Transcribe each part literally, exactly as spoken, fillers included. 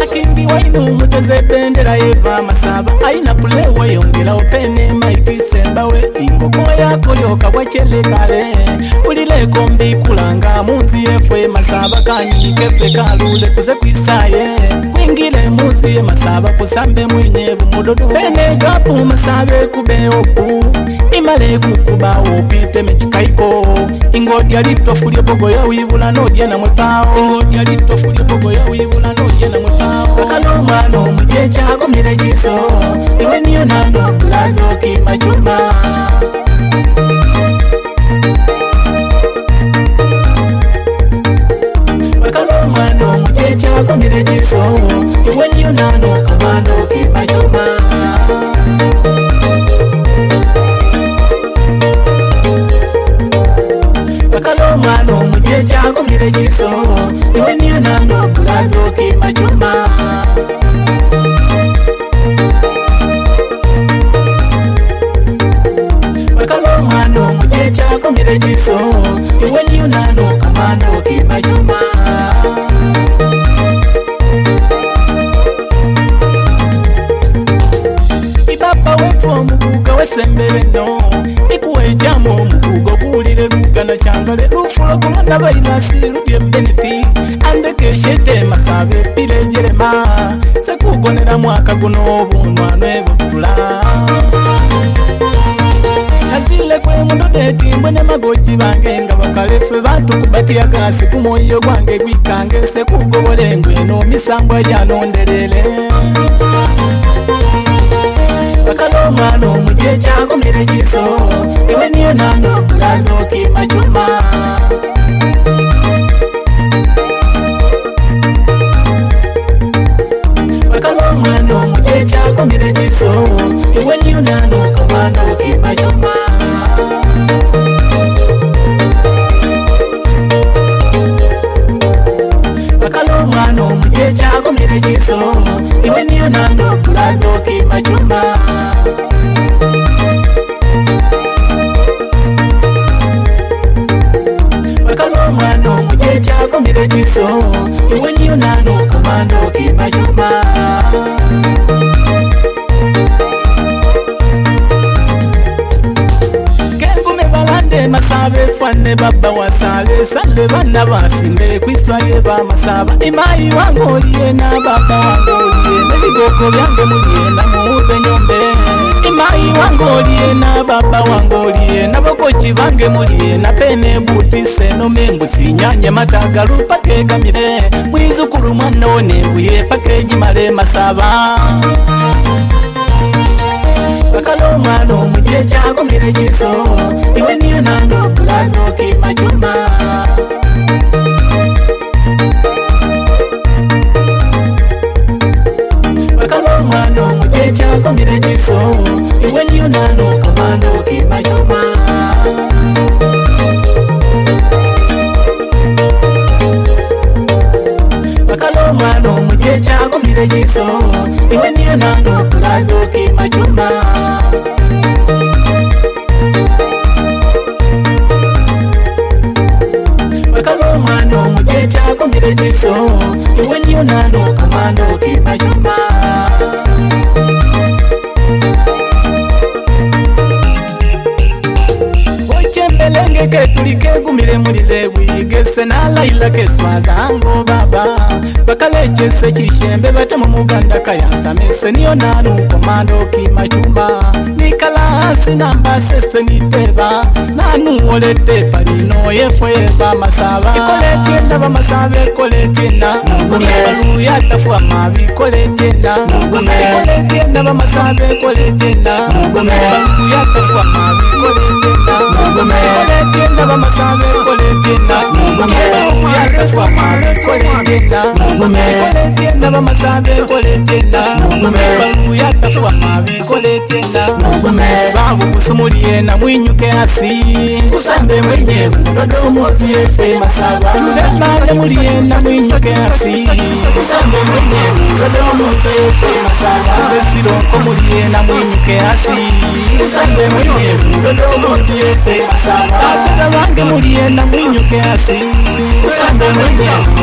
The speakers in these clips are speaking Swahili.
Akimbi wainu muteze bendera yeva Masaba aina pulewa yongera opene maiki sembawe ingoko yako lyoka bwachele kale ulile kombi kulanga munzi efwe Masaba kanyike fwe kalule kuze kwisaye kwingile munzi Masaba kusambe mwenye bumudodo pene gapu Masabe kube opu imale kukuba opite mechikaiko ingodi alitofulie bogo ya wibula nodya na mwepao ingodi alitofulie bogo ya wibula nodya na mwepao akaloma no mujecha gomire jiso iwe niyo nano plazo kimachuma akaloma no mujecha gomire jiso iwe niyo nano kamano kimachuma Akalomano mujecha gomire jiso iwe niyo nano plazo kimachuma Akalomano mujecha gomire jiso iwe niyo nano kamano kimachuma Ibaba wefu mubuga wesembele no ikuwe jamo mubugo bulire gugana changale lufulo kulonda bainasi ludye beneti andeke shete Masabe pile jerema sekugonera mwaka guno bunwanwe butula Azile kwe mundo beti mwene magoji bange nga bakalefe bantu kubati ya gasi kumoyo gwange gwikange sekugobole ngweno misambwa janonderele Akaloma no mujecha gomire jiso iwe niyo nano plazo kimachuma Akaloma no mujecha gomire jiso iwe niyo nano kamano kimachuma Akaloma no mujecha gomire jiso iwe niyo nano plazo kimachuma Akaloma no mujecha gomire jiso iwe niyo nano kamano kimachuma Kengume balande Masabe fwane baba wasale sale bana basimbe kwiswaye ba Masaba imai wangoliye na baba wangoliye nebigogo byange muliye na muube nyombe imai wangoliye na baba wangoliye nabokochi bange muliye na pene buti seno membu sinyanye matagalu pakegamire mwizukuru mwana one buye pakeji male Masaba Akaloma no mujecha gomire jiso iwe niyo nano plazo kimachuma Akaloma no mujecha gomire jiso iwe niyo nano kamano kimachuma Akaloma no mujecha gomire jiso iwe niyo nano plazo kimachuma Akaloma no mujecha gomire jiso iwe niyo nano kamano kimachuma Ochembelenge ketulike gumire mulile wigese na laila keswaza ango baba bakaleche se chishembe bate mu muganda kayansa mese niyo nanu komando kimachuma nikala sinamba sese niteba nanu olete palino yefwe ba Masaba ikolete na ba Masaba ikolete na mugumeru yatafwa mabi ikolete na ikolete na ba Masaba ikolete na mugumeru yatafwa mabi ikolete na ikolete na ba Masaba ikolete na mugumeru yatafwa mabi ikolete na ikolete na ba Masaba ikolete na mugumeru yatafwa mabi ikolete na babu kusumuliye na mwinyuke asi kusambe mwenye mudodo mozi efe Masaba tulemaje muliye na mwinyuke asi kusambe mwenye mudodo mozi efe Masaba besiroko muliye na mwinyuke asi kusambe mwenye mudodo mozi efe Masaba ataza bange muliye na mwinyuke asi kusambe mwenye mudodo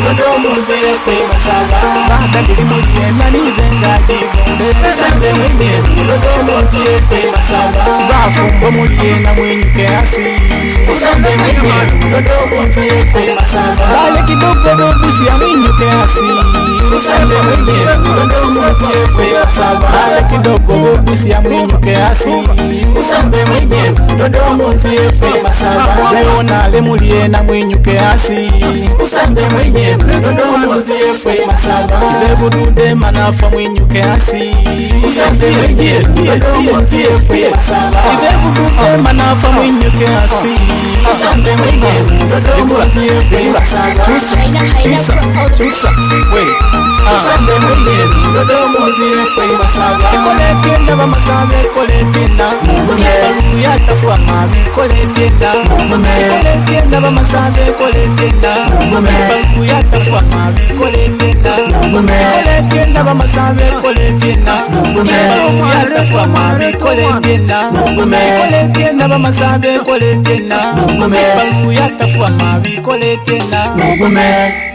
muziyefe masaba banda dili mulienda nivenga jibonde usambe mwenye mudodo muziyefe masaba bafumbo mulienda mwenyuke asi usambe mwenye mudodo muziyefe masaba bale kidogo dobusi ya mwenyuke asi usambe mwenye mudodo muziyefe masaba bale kidogo dobusi ya mwenyuke asi usambe mwenye mudodo muziyefe masaba leo nale mulienda mwenyuke asi usambe mwenye mudodo muziyefe masaba ibe budude manafa mwenyuke asi usambe mwenye mudodo muziyefe masaba ibe budude manafa mwenyuke asi usambe mwenye mudodo muziyefe masaba tusa tusa tusa we usambe mwenye mudodo muziyefe masaba koletenda bamasabe koletenda balu yatafwa mabe koletenda koletenda bamasabe koletenda balu yatafwa mabe koletenda koletenda bamasabe koletenda balu yatafwa mabe koletenda koletenda bamasabe koletenda balu yatafwa mabe koletenda